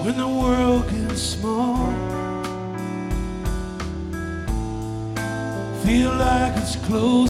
when the world gets small. Feel like it's close.